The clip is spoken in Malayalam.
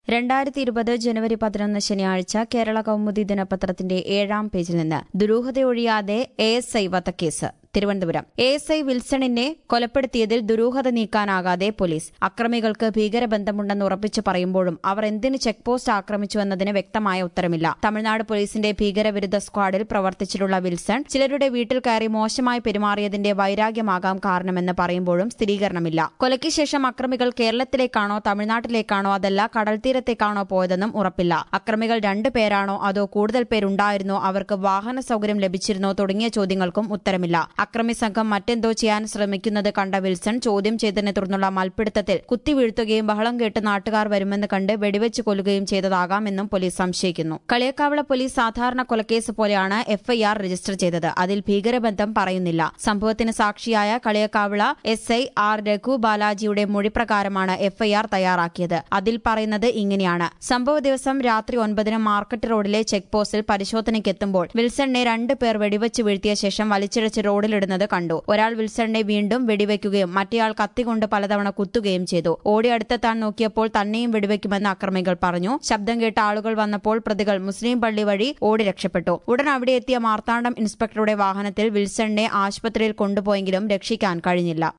2020 ജനുവരി 11 ശനിയാഴ്ച കേരള കൗമുദി ദിനപത്രത്തിന്റെ 7-ാം പേജിൽ നിന്ന് ദുരൂഹതയൊഴിയാതെ ASI വധക്കേസ്. തിരുവനന്തപുരം ASI വിൽസണിനെ കൊലപ്പെടുത്തിയതിൽ ദുരൂഹത നീക്കാനാകാതെ പോലീസ്. അക്രമികൾക്ക് ഭീകരബന്ധമുണ്ടെന്ന് ഉറപ്പിച്ചു പറയുമ്പോഴും അവർ എന്തിന് ചെക്ക് പോസ്റ്റ് ആക്രമിച്ചുവെന്നതിന് വ്യക്തമായ ഉത്തരമില്ല. തമിഴ്നാട് പോലീസിന്റെ ഭീകരവിരുദ്ധ സ്ക്വാഡിൽ പ്രവർത്തിച്ചിട്ടുള്ള വിൽസൺ ചിലരുടെ വീട്ടിൽ കയറി മോശമായി പെരുമാറിയതിന്റെ വൈരാഗ്യമാകാം കാരണമെന്ന് പറയുമ്പോഴും സ്ഥിരീകരണമില്ല. കൊലയ്ക്ക് ശേഷം അക്രമികൾ കേരളത്തിലേക്കാണോ തമിഴ്നാട്ടിലേക്കാണോ അതല്ല കടൽത്തീരത്തേക്കാണോ പോയതെന്നും ഉറപ്പില്ല. അക്രമികൾ 2 പേരാണോ അതോ കൂടുതൽ പേരുണ്ടായിരുന്നോ, അവർക്ക് വാഹന സൌകര്യം ലഭിച്ചിരുന്നോ തുടങ്ങിയ ചോദ്യങ്ങൾക്കും ഉത്തരമില്ല. അക്രമി സംഘം മറ്റെന്തോ ചെയ്യാൻ ശ്രമിക്കുന്നത് കണ്ട വിൽസൺ ചോദ്യം ചെയ്തതിനെ തുടർന്നുള്ള മൽപ്പിടുത്തത്തിൽ കുത്തിവീഴ്ത്തുകയും ബഹളം കേട്ട് നാട്ടുകാർ വരുമെന്ന് കണ്ട് വെടിവെച്ച് കൊല്ലുകയും ചെയ്തതാകാമെന്നും പോലീസ് സംശയിക്കുന്നു. കളിയക്കാവിള പോലീസ് സാധാരണ കൊലക്കേസ് പോലെയാണ് FIR രജിസ്റ്റർ ചെയ്തത്. അതിൽ ഭീകരബന്ധം പറയുന്നില്ല. സംഭവത്തിന് സാക്ഷിയായ കളിയക്കാവിള SI R രഘു ബാലാജിയുടെ മൊഴിപ്രകാരമാണ് FIR തയ്യാറാക്കിയത്. അതിൽ പറയുന്നത് ഇങ്ങനെയാണ്: സംഭവ ദിവസം രാത്രി 9-ന് മാർക്കറ്റ് റോഡിലെ ചെക്ക് പോസ്റ്റിൽ പരിശോധനയ്ക്കെത്തുമ്പോൾ വിൽസണിനെ 2 പേർ വെടിവെച്ച് വീഴ്ത്തിയ ശേഷം വലിച്ചിഴച്ച് റോഡിലിടുന്നത് കണ്ടു. ഒരാൾ വിൽസണിനെ വീണ്ടും വെടിവെക്കുകയും മറ്റേയാൾ കത്തികൊണ്ട് പലതവണ കുത്തുകയും ചെയ്തു. ഓടി അടുത്തെത്താൻ നോക്കിയപ്പോൾ തന്നെയും വെടിവെക്കുമെന്ന് അക്രമികൾ പറഞ്ഞു. ശബ്ദം കേട്ട ആളുകൾ വന്നപ്പോൾ പ്രതികൾ മുസ്ലിം പള്ളി വഴി ഓടി രക്ഷപ്പെട്ടു. ഉടൻ അവിടെ എത്തിയ മാർത്താണ്ഡം ഇൻസ്പെക്ടറുടെ വാഹനത്തിൽ വിൽസണിനെ ആശുപത്രിയിൽ കൊണ്ടുപോയെങ്കിലും രക്ഷിക്കാൻ കഴിഞ്ഞില്ല.